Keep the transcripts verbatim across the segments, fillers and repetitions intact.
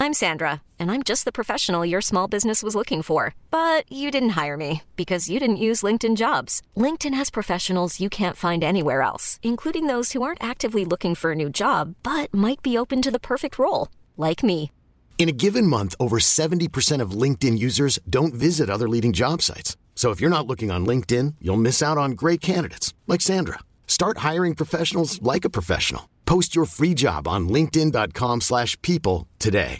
I'm Sandra, and I'm just the professional your small business was looking for. But you didn't hire me because you didn't use LinkedIn Jobs. LinkedIn has professionals you can't find anywhere else, including those who aren't actively looking for a new job, but might be open to the perfect role, like me. In a given month, over seventy percent of LinkedIn users don't visit other leading job sites. So if you're not looking on LinkedIn, you'll miss out on great candidates like Sandra. Start hiring professionals like a professional. Post your free job on linkedin.com slash people today.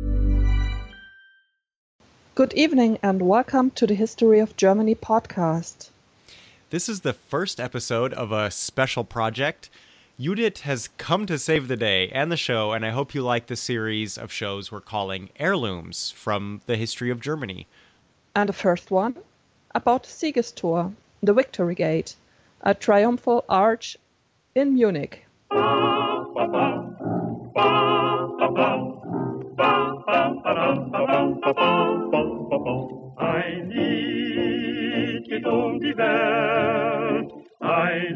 Good evening and welcome to the History of Germany podcast. This is the first episode of a special project. Judith has come to save the day and the show, and I hope you like the series of shows we're calling Heirlooms from the history of Germany. And the first one, about the Siegestor, the Victory Gate, a triumphal arch in Munich. Ein Lied geht um die Welt, ein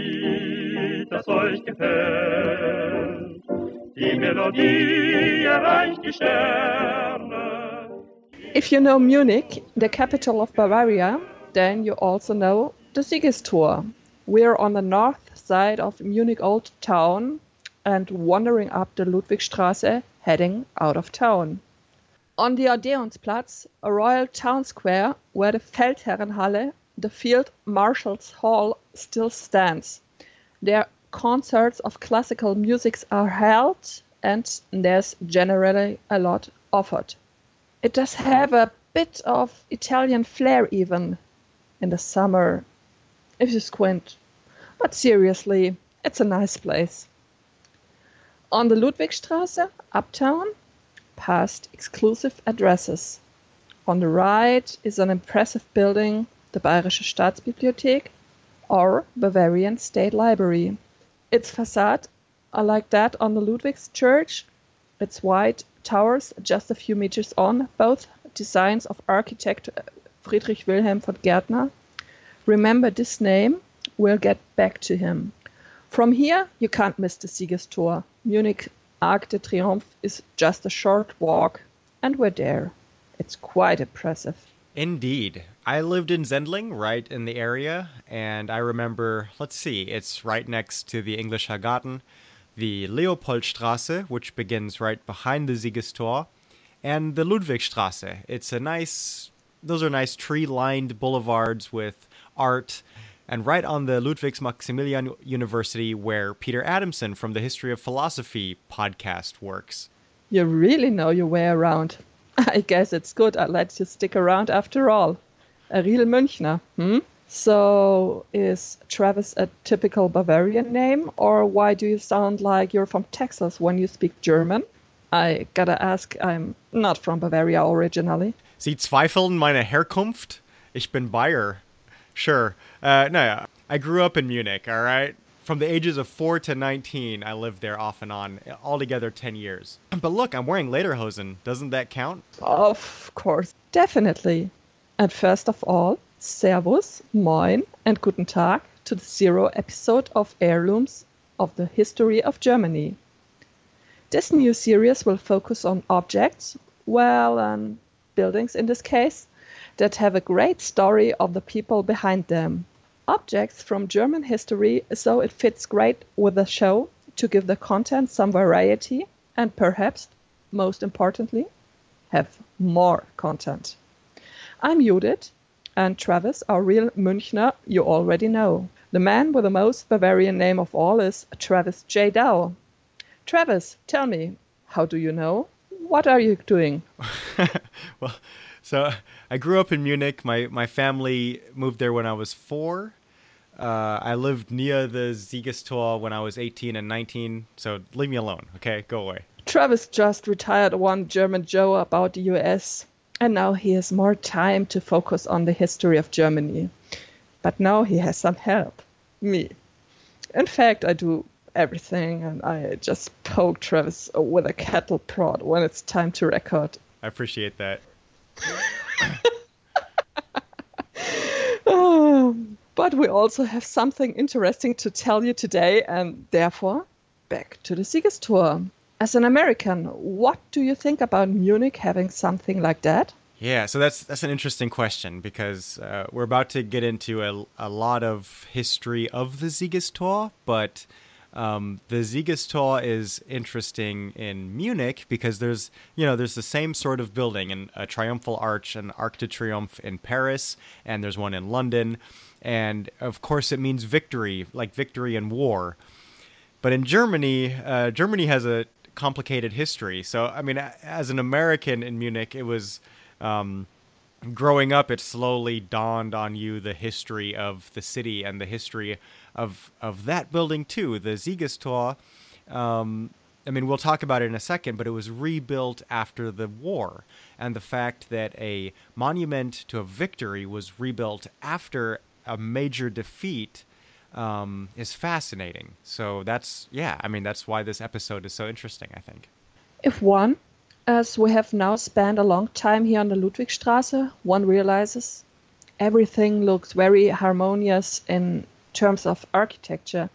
Lied, das euch gefällt. Die Melodie erreicht die Sterne. If you know Munich, the capital of Bavaria, then you also know the Siegestor. We're on the north side of Munich Old Town and wandering up the Ludwigstraße, heading out of town. On the Odeonsplatz, a royal town square where the Feldherrenhalle, the Field Marshal's Hall, still stands. There concerts of classical music are held and there's generally a lot offered. It does have a bit of Italian flair even in the summer, if you squint. But seriously, it's a nice place. On the Ludwigstraße, uptown, past exclusive addresses. On the right is an impressive building, the Bayerische Staatsbibliothek or Bavarian State Library. Its facade are like that on the Ludwigs Church. Its white towers just a few meters on, both designs of architect Friedrich Wilhelm von Gärtner. Remember this name, we'll get back to him. From here, you can't miss the Siegestor. Munich Arc de Triomphe is just a short walk, and we're there. It's quite impressive. Indeed. I lived in Sendling, right in the area, and I remember, let's see, it's right next to the Englischer Garten, the Leopoldstraße, which begins right behind the Siegestor, and the Ludwigstraße. It's a nice, those are nice tree-lined boulevards with art, and right on the Ludwigs-Maximilian University where Peter Adamson from the History of Philosophy podcast works. You really know your way around. I guess it's good I let you stick around after all. A real Münchner, hmm? So is Travis a typical Bavarian name, or why do you sound like you're from Texas when you speak German? I gotta ask, I'm not from Bavaria originally. Sie zweifeln meine Herkunft? Ich bin Bayer. Sure. Uh, no, yeah. I grew up in Munich, all right? From the ages of four to nineteen, I lived there off and on, altogether ten years. But look, I'm wearing lederhosen. Doesn't that count? Of course, definitely. And first of all, Servus, Moin, and Guten Tag to the zero episode of Heirlooms of the History of Germany. This new series will focus on objects, well, um, buildings in this case, that have a great story of the people behind them. Objects from German history, so it fits great with the show to give the content some variety and perhaps, most importantly, have more content. I'm Judith, and Travis, our real Münchner, you already know. The man with the most Bavarian name of all is Travis J. Dow. Travis, tell me, how do you know? What are you doing? Well, so I grew up in Munich. My my family moved there when I was four. Uh, I lived near the Siegestor when I was eighteen and nineteen. So leave me alone, okay? Go away. Travis just retired one German Joe about the U S, and now he has more time to focus on the history of Germany. But now he has some help. Me. In fact, I do everything, and I just poke Travis with a cattle prod when it's time to record. I appreciate that. oh, but we also have something interesting to tell you today, and therefore, back to the Siegestor. As an American, what do you think about Munich having something like that? Yeah, so that's that's an interesting question because uh, we're about to get into a, a lot of history of the Siegestor, but um, the Siegestor is interesting in Munich because there's, you know, there's the same sort of building, and a triumphal arch, an Arc de Triomphe in Paris, and there's one in London, and of course it means victory, like victory in war. But in Germany, uh, Germany has a complicated history. So, I mean, as an American in Munich, it was... Um, growing up, it slowly dawned on you the history of the city and the history of of that building too. The Siegestor, um, I mean, we'll talk about it in a second, but it was rebuilt after the war. And the fact that a monument to a victory was rebuilt after a major defeat um, is fascinating. So that's, yeah, I mean, that's why this episode is so interesting, I think. If one As we have now spent a long time here on the Ludwigstraße, one realizes everything looks very harmonious in terms of architecture,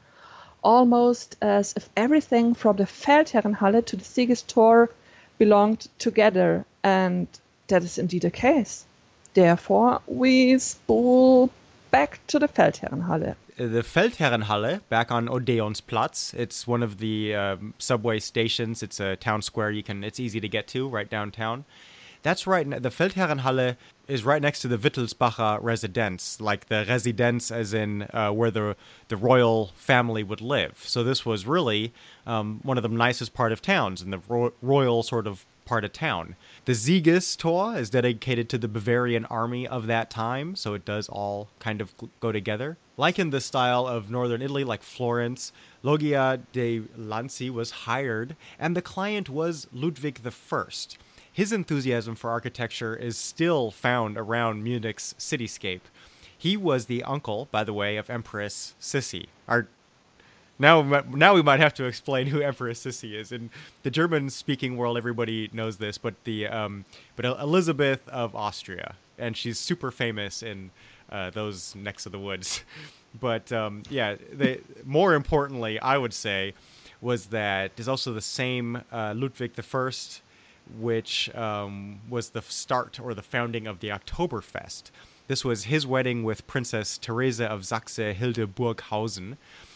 almost as if everything from the Feldherrenhalle to the Siegestor belonged together, and that is indeed the case. Therefore, we spool back to the Feldherrenhalle. The Feldherrenhalle, back on Odeonsplatz. It's one of the um, subway stations. It's a town square. You can. It's easy to get to, right downtown. That's right. The Feldherrenhalle is right next to the Wittelsbacher Residenz, like the Residenz as in uh, where the the royal family would live. So this was really um, one of the nicest part of towns, in the ro- royal sort of part of town. The Siegestor is dedicated to the Bavarian army of that time, so it does all kind of go together. Like in the style of northern Italy, like Florence, Loggia de Lanzi was hired, and the client was Ludwig the First. His enthusiasm for architecture is still found around Munich's cityscape. He was the uncle, by the way, of Empress Sissi. Our Now, now we might have to explain who Empress Sissi is. In the German-speaking world, everybody knows this, but the um, but Elizabeth of Austria, and she's super famous in uh, those necks of the woods. But um, yeah, they, more importantly, I would say, was that there's also the same uh, Ludwig the First, which um, was the start or the founding of the Oktoberfest. This was his wedding with Princess Therese of Saxe-Hildburghausen.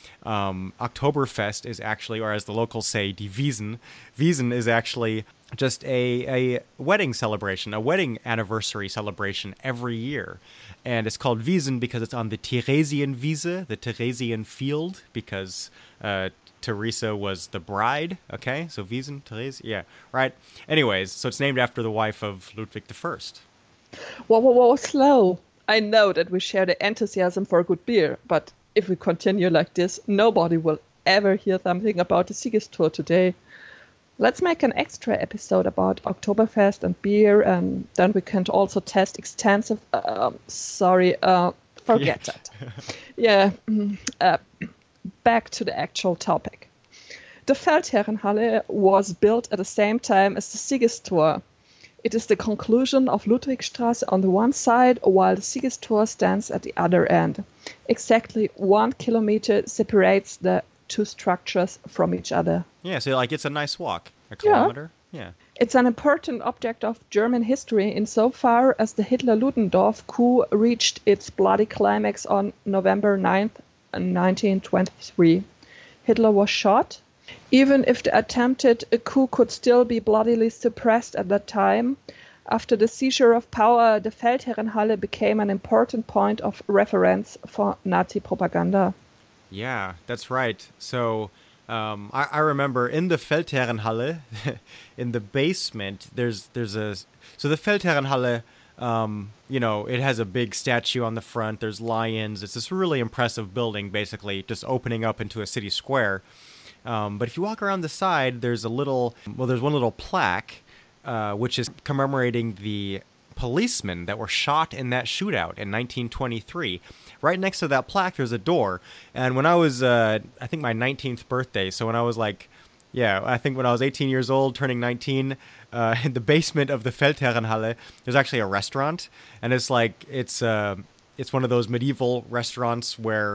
Um, Oktoberfest is actually, or as the locals say, die Wiesn. Wiesn is actually just a, a wedding celebration, a wedding anniversary celebration every year. And it's called Wiesn because it's on the Theresienwiese, the Theresian field, because uh, Teresa was the bride. Okay, so Wiesn, Therese, yeah, right. Anyways, so it's named after the wife of Ludwig the First. Whoa, whoa, whoa, slow. I know that we share the enthusiasm for a good beer, but if we continue like this, nobody will ever hear something about the Siegestor today. Let's make an extra episode about Oktoberfest and beer, and then we can also test extensive... Uh, sorry, uh, forget Yeah. that. Yeah, uh, back to the actual topic. The Feldherrenhalle was built at the same time as the Siegestor. It is the conclusion of Ludwigstraße on the one side, while the Siegestor stands at the other end. Exactly one kilometer separates the two structures from each other. Yeah, so like it's a nice walk, a kilometer. Yeah. yeah. It's an important object of German history insofar as the Hitler-Ludendorff coup reached its bloody climax on November ninth, nineteen twenty-three. Hitler was shot. Even if the attempted coup could still be bloodily suppressed at that time, after the seizure of power, the Feldherrenhalle became an important point of reference for Nazi propaganda. Yeah, that's right. So um, I, I remember in the Feldherrenhalle, in the basement, there's there's a so the Feldherrenhalle. Um, you know, it has a big statue on the front. There's lions. It's this really impressive building, basically just opening up into a city square. Um, but if you walk around the side, there's a little, well, there's one little plaque, uh, which is commemorating the policemen that were shot in that shootout in nineteen twenty-three. Right next to that plaque, there's a door. And when I was, uh, I think my nineteenth birthday, so when I was like, yeah, I think when I was eighteen years old, turning nineteen, uh, in the basement of the Feldherrenhalle, there's actually a restaurant. And it's like, it's, uh, it's one of those medieval restaurants where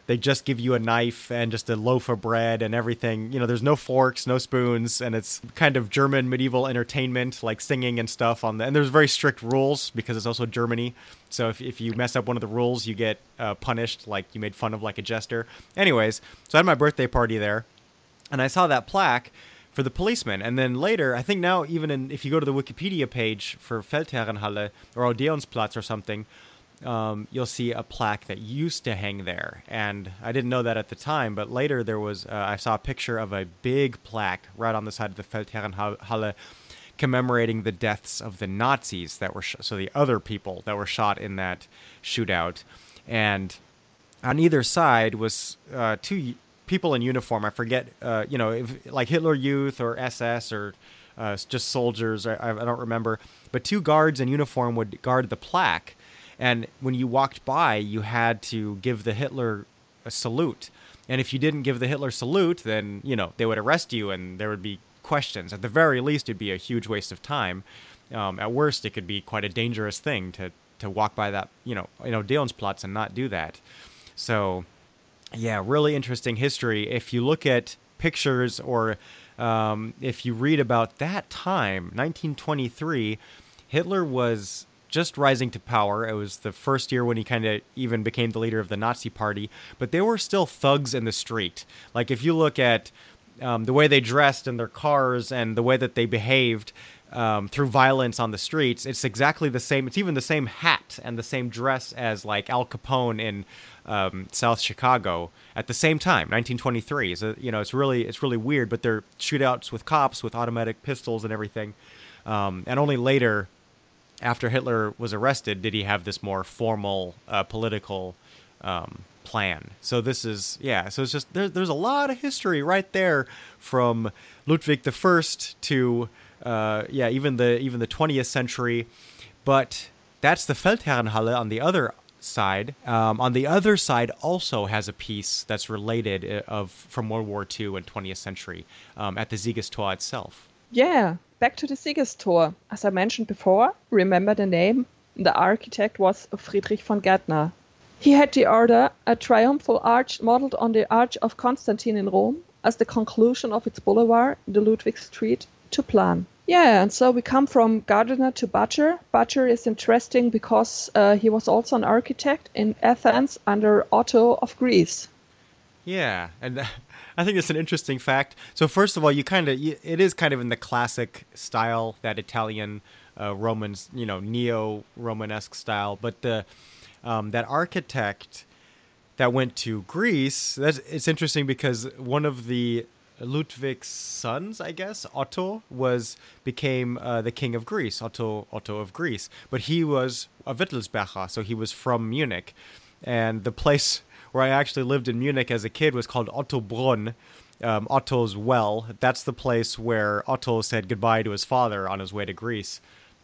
they just give you a knife and just a loaf of bread and everything. You know, there's no forks, no spoons, and it's kind of German medieval entertainment, like singing and stuff on the, and there's very strict rules because it's also Germany. So if if you mess up one of the rules, you get uh, punished, like you made fun of like a jester. Anyways, so I had my birthday party there, and I saw that plaque for the policeman. And then later, I think now even in, if you go to the Wikipedia page for Feldherrenhalle or Odeonsplatz or something, um, you'll see a plaque that used to hang there. And I didn't know that at the time, but later there was, uh, I saw a picture of a big plaque right on the side of the Feldherrenhalle commemorating the deaths of the Nazis that were, sh- so the other people that were shot in that shootout. And on either side was uh, two people in uniform. I forget, uh, you know, if, like Hitler Youth or S S or uh, just soldiers. I, I don't remember. But two guards in uniform would guard the plaque. And when you walked by, you had to give the Hitler a salute. And if you didn't give the Hitler salute, then, you know, they would arrest you and there would be questions. At the very least, it'd be a huge waste of time. Um, at worst, it could be quite a dangerous thing to, to walk by that, you know, you know, Odeonsplatz and not do that. So... yeah, really interesting history. If you look at pictures or um, if you read about that time, nineteen twenty-three, Hitler was just rising to power. It was the first year when he kind of even became the leader of the Nazi Party, but they were still thugs in the street. Like if you look at um, the way they dressed in their cars and the way that they behaved um, through violence on the streets, it's exactly the same. It's even the same hat and the same dress as like Al Capone in Um, South Chicago at the same time, nineteen twenty-three. So, you know, it's really it's really weird, but they're shootouts with cops with automatic pistols and everything. Um, and only later, after Hitler was arrested, did he have this more formal uh, political um, plan. So this is, yeah, so it's just, there, there's a lot of history right there from Ludwig the First to, uh, yeah, even the even the twentieth century. But that's the Feldherrenhalle on the other side. Um, on the other side also has a piece that's related of from World War Two and twentieth century um, at the Siegestor itself. Yeah, back to the Siegestor. As I mentioned before, remember the name? The architect was Friedrich von Gärtner. He had the order a triumphal arch modeled on the Arch of Constantine in Rome as the conclusion of its boulevard, the Ludwig Street, to plan. Yeah, and so we come from Gärtner to Butcher. Butcher is interesting because uh, he was also an architect in Athens under Otto of Greece. Yeah, and I think it's an interesting fact. So first of all, you kind of, it is kind of in the classic style, that Italian uh, Romans, you know, neo-Romanesque style. But the um, that architect that went to Greece, that's, it's interesting because one of the Ludwig's sons, I guess, Otto, was became uh, the king of Greece, Otto Otto of Greece. But he was a Wittelsbacher, so he was from Munich. And the place where I actually lived in Munich as a kid was called Ottobrunn, um, Otto's Well. That's the place where Otto said goodbye to his father on his way to Greece.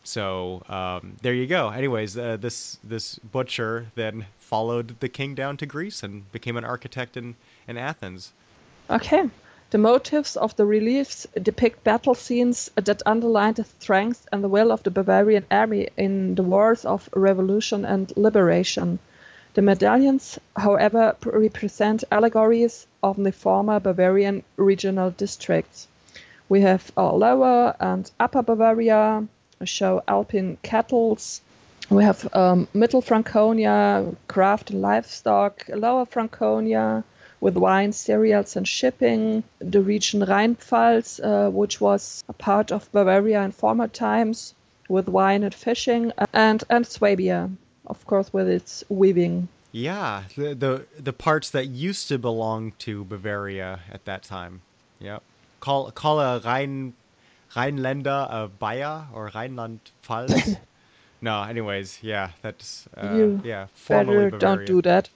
So um, there you go. Anyways, uh, this this butcher then followed the king down to Greece and became an architect in, in Athens. Okay. The motifs of the reliefs depict battle scenes that underline the strength and the will of the Bavarian army in the wars of revolution and liberation. The medallions, however, represent allegories of the former Bavarian regional districts. We have uh, Lower and Upper Bavaria, show Alpine cattles. We have um, Middle Franconia, craft and livestock, Lower Franconia, with wine, cereals, and shipping. The region Rheinpfalz, uh, which was a part of Bavaria in former times, with wine and fishing, and, and Swabia, of course, with its weaving. Yeah, the, the the parts that used to belong to Bavaria at that time. Yep. Call call a Rhein Rheinländer a Bayer or Rheinland-Pfalz. No, anyways, yeah, that's uh, you yeah, formerly better Bavaria. don't do that.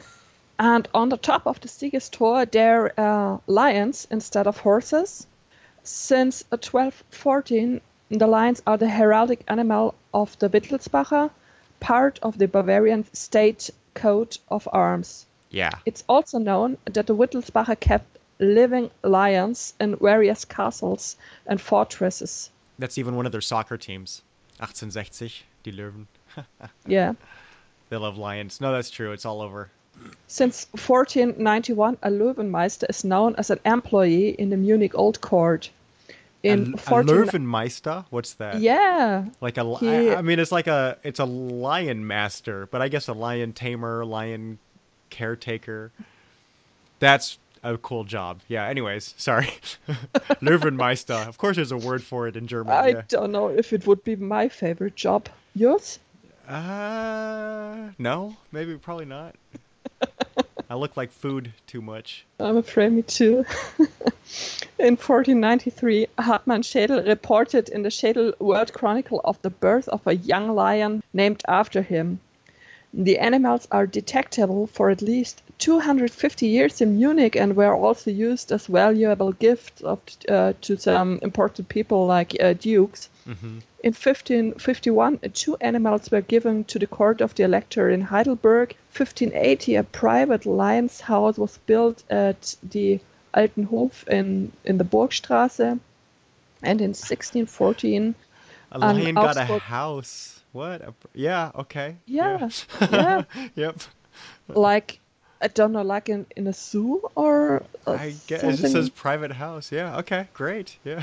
And on the top of the Siegestor, there are lions instead of horses. Since twelve fourteen, the lions are the heraldic animal of the Wittelsbacher, part of the Bavarian state coat of arms. Yeah. It's also known that the Wittelsbacher kept living lions in various castles and fortresses. That's even one of their soccer teams. eighteen sechzig, die Löwen. Yeah. They love lions. No, that's true. It's all over. Since fourteen ninety-one, a Löwenmeister is known as an employee in the Munich Old Court. In a, fourteen... a Löwenmeister? What's that? Yeah. Like a, he... I mean, it's like a, it's a lion master, but I guess a lion tamer, lion caretaker. That's a cool job. Yeah, anyways, sorry. Löwenmeister. Of course there's a word for it in German. I yeah. don't know if it would be my favorite job. Yours? Uh, no, maybe, probably not. I look like food too much. I'm afraid me too. In fourteen ninety-three, Hartmann Schädel reported in the Schädel World Chronicle of the birth of a young lion named after him. The animals are detectable for at least two hundred fifty years in Munich and were also used as valuable gifts of, uh, to some important people like uh, dukes. Mm-hmm. In fifteen fifty-one, two animals were given to the court of the elector in Heidelberg. fifteen eighty, a private lion's house was built at the Altenhof in, in the Burgstraße. And in sixteen fourteen... A lion got Augsburg... a house. What? A... Yeah, okay. Yeah, yeah. yeah. Yep. Like... I don't know, like in, in a zoo or uh, I guess something. It just says private house. Yeah, okay, great. Yeah.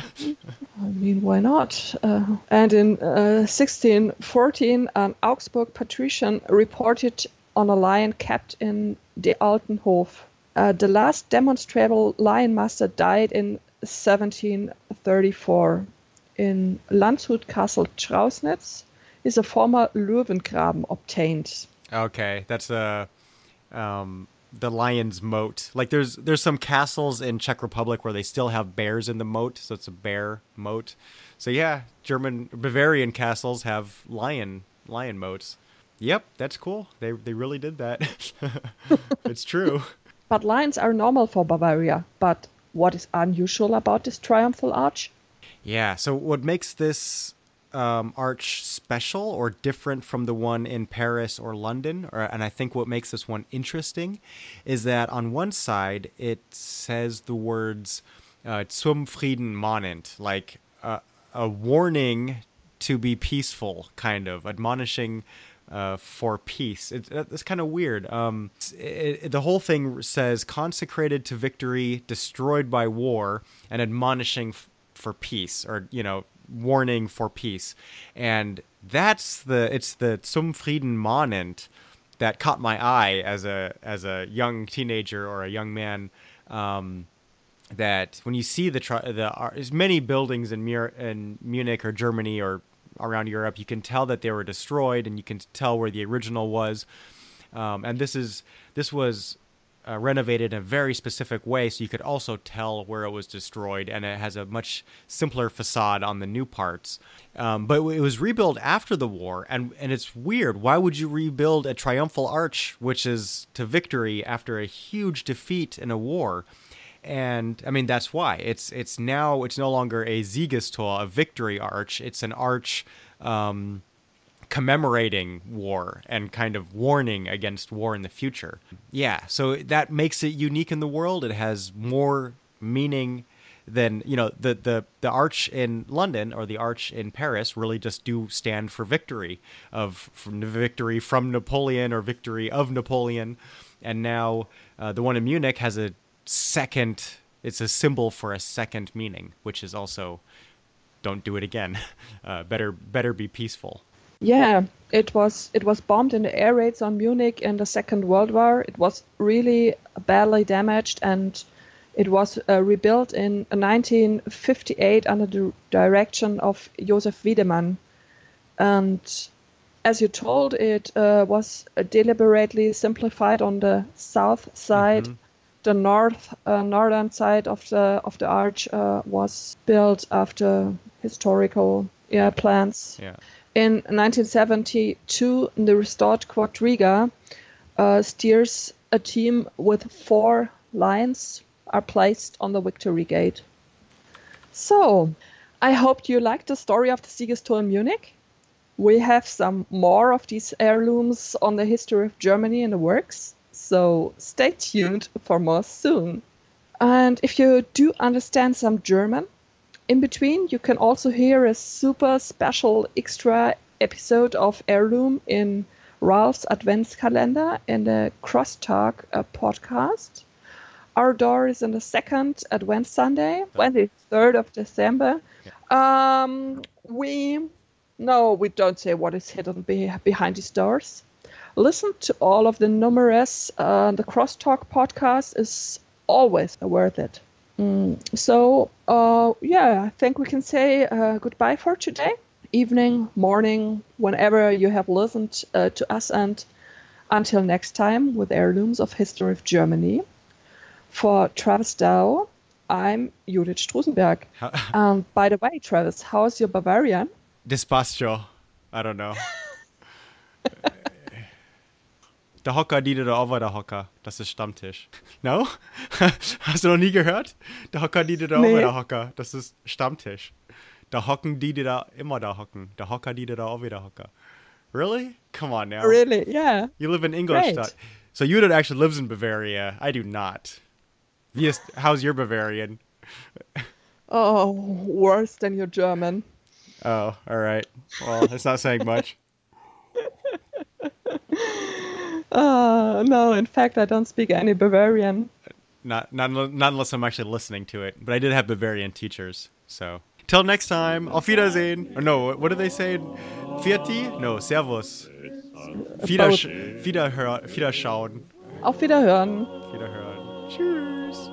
I mean, why not? Uh, and in uh, sixteen fourteen, an Augsburg patrician reported on a lion kept in the Altenhof. Uh, the last demonstrable lion master died in seventeen thirty-four. In Landshut Castle Trausnitz is a former Löwengraben obtained. Okay, that's a... Um, the lion's moat. Like there's there's some castles in Czech Republic where they still have bears in the moat, so it's a bear moat. So yeah, German Bavarian castles have lion lion moats. Yep, that's cool. They they really did that. It's true. But lions are normal for Bavaria. But what is unusual about this triumphal arch? Yeah, so what makes this Um, arch special or different from the one in Paris or London, or, and I think what makes this one interesting is that on one side it says the words uh, zum Frieden mahnend, like uh, a warning to be peaceful, kind of admonishing uh, for peace. It, it's kind of weird. Um, it, it, the whole thing says consecrated to victory, destroyed by war, and admonishing f- for peace, or, you know, warning for peace. And that's the it's the zum Frieden mahnend that caught my eye as a as a young teenager or a young man. Um, that when you see the the as many buildings in, Mu- in Munich or Germany or around Europe, you can tell that they were destroyed, and you can tell where the original was. Um, and this is this was. Uh, renovated in a very specific way, so you could also tell where it was destroyed, and it has a much simpler facade on the new parts. Um, but it was rebuilt after the war, and, and it's weird. Why would you rebuild a triumphal arch, which is to victory after a huge defeat in a war? And I mean, that's why. It's it's now, it's no longer a Siegestor, a victory arch. It's an arch um, commemorating war and kind of warning against war in the future. Yeah, so that makes it unique in the world. It has more meaning than, you know, the, the, the arch in London or the arch in Paris really just do stand for victory, of from victory from Napoleon or victory of Napoleon. And now uh, the one in Munich has a second, it's a symbol for a second meaning, which is also don't do it again. Uh, better better be peaceful. Yeah, it was it was bombed in the air raids on Munich in the Second World War. It was really badly damaged, and it was uh, rebuilt in nineteen fifty-eight under the direction of Josef Wiedemann. And as you told, it uh, was deliberately simplified on the south side. Mm-hmm. The north uh, northern side of the of the arch uh, was built after historical yeah, plans. Yeah. In nineteen seventy-two, the restored quadriga uh, steers a team with four lions are placed on the Victory Gate. So, I hope you liked the story of the Siegestor in Munich. We have some more of these heirlooms on the history of Germany in the works, so stay tuned for more soon. And if you do understand some German, in between, you can also hear a super special extra episode of Heirloom in Ralph's Adventskalender in the Crosstalk uh, podcast. Our door is on the second Advent Sunday, twenty-third of December. Um, we, no, we don't say what is hidden be, behind these doors. Listen to all of the numerous, uh, the Crosstalk podcast is always worth it. Mm, so, uh, yeah, I think we can say uh, goodbye for today. Evening, morning, whenever you have listened uh, to us, and until next time with Heirlooms of History of Germany. For Travis Dow, I'm Judith Strusenberg. um, by the way, Travis, how's your Bavarian? Despacio. I don't know. Der Hocker, die der Over der Hocker. Das ist Stammtisch. No? Hast du noch nie gehört? Der Hocker, die der Nee. Over der Hocker. Das ist Stammtisch. Da hocken die, die da immer da hocken. Der Hocker, die der over der Hocker. Really? Come on now. Really? Yeah. You live in Ingolstadt. Great. So Judith actually lives in Bavaria. I do not. Wie ist, how's your Bavarian? Oh, worse than your German. Oh, all right. Well, it's not saying much. Uh, no, in fact, I don't speak any Bavarian. Not, not, not unless I'm actually listening to it. But I did have Bavarian teachers, so. Till next time, auf Wiedersehen. Or no, what do they say? Vierti? No, Servus. Wieder, Wiederhör, Wiederschauen. Auf Wiederhören. Wiederhören. Tschüss.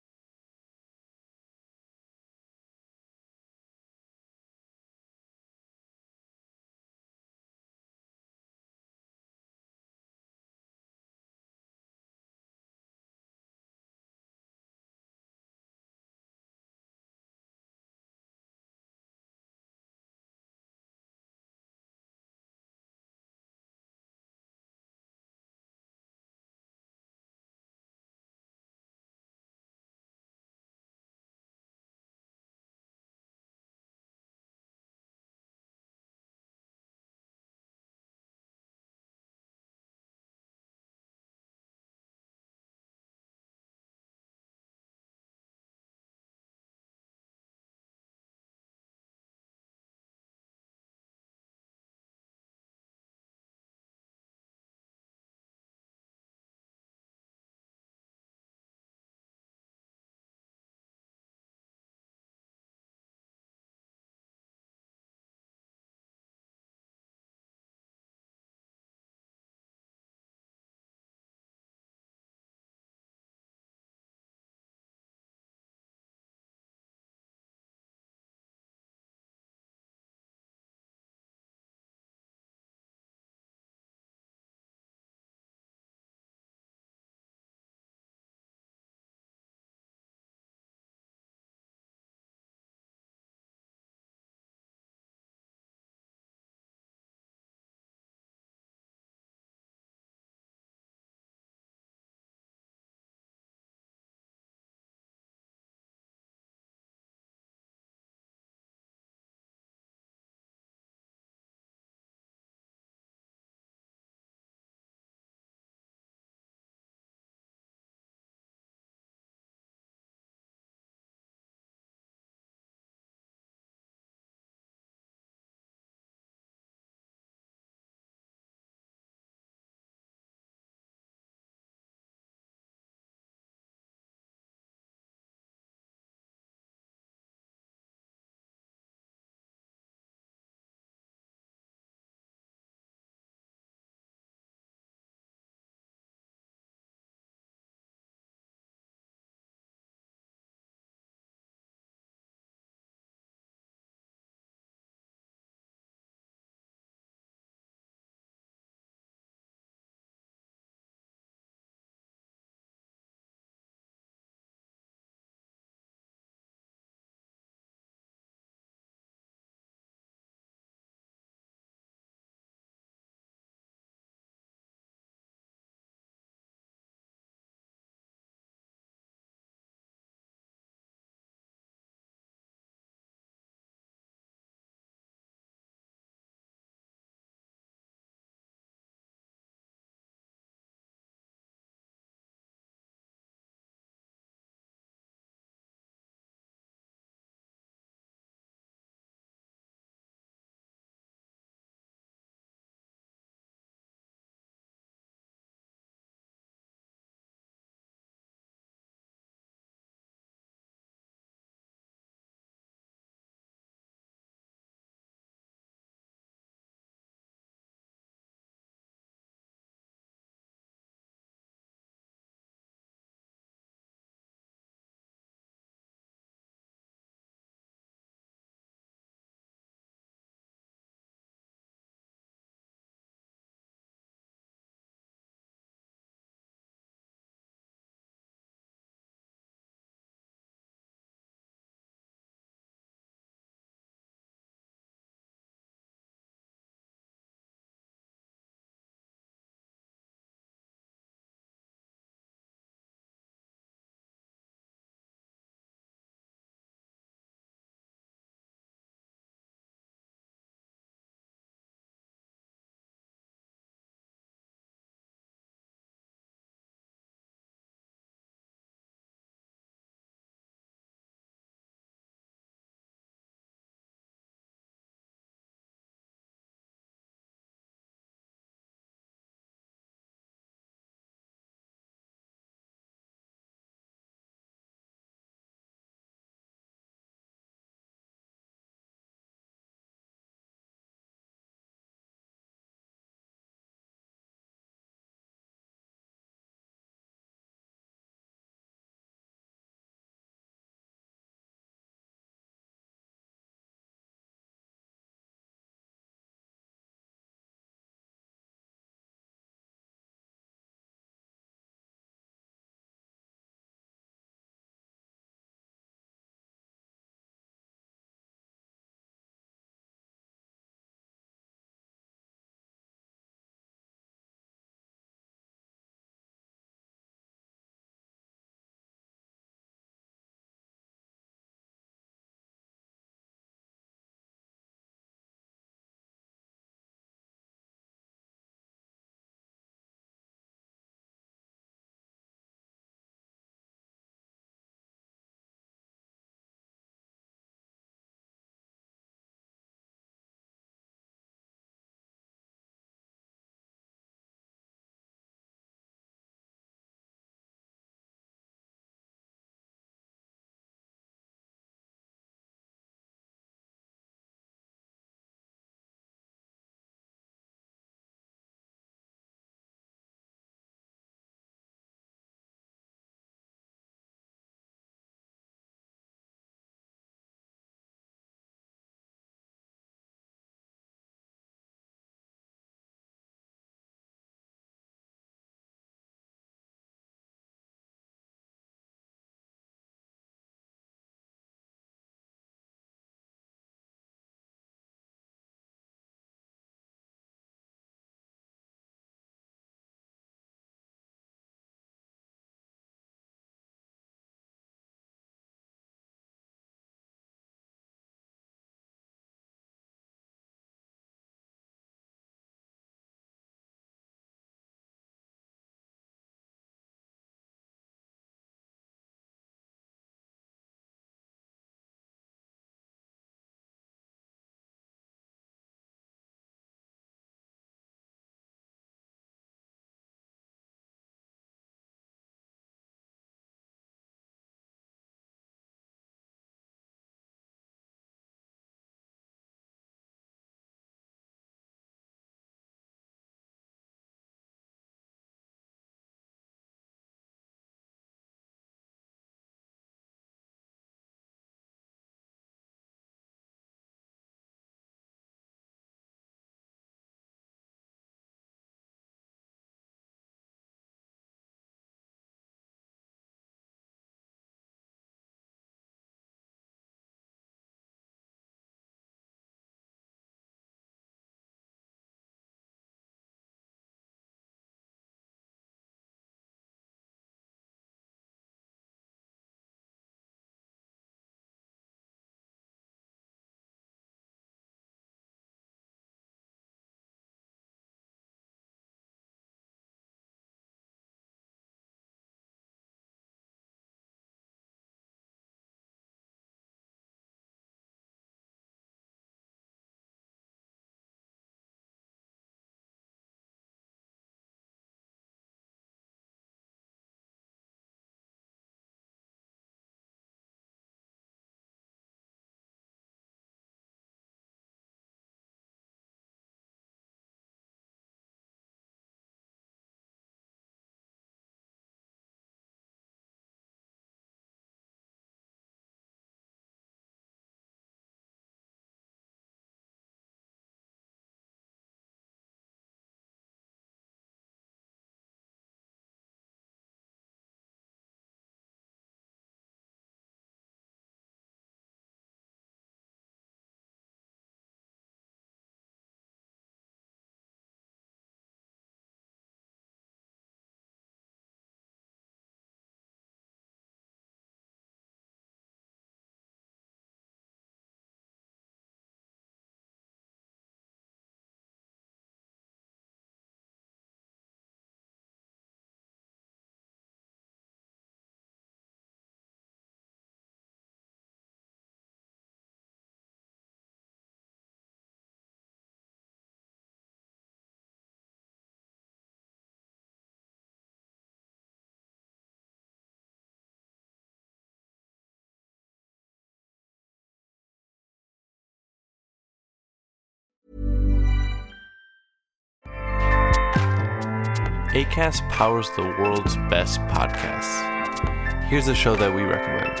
Acast powers the world's best podcasts. Here's a show that we recommend.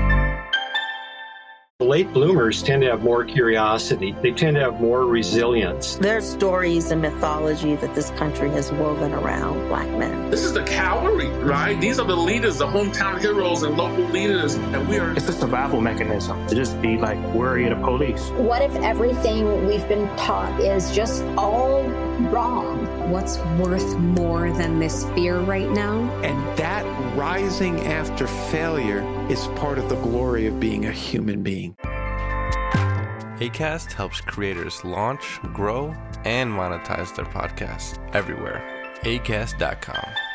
Late bloomers tend to have more curiosity. They tend to have more resilience. There are stories and mythology that this country has woven around Black men. This is the cavalry, right? These are the leaders, the hometown heroes and local leaders. And we are... It's a survival mechanism to just be like worry of the police. What if everything we've been taught is just all wrong? What's worth more than this fear right now? And that rising after failure is part of the glory of being a human being. Acast helps creators launch, grow, and monetize their podcasts everywhere. acast dot com.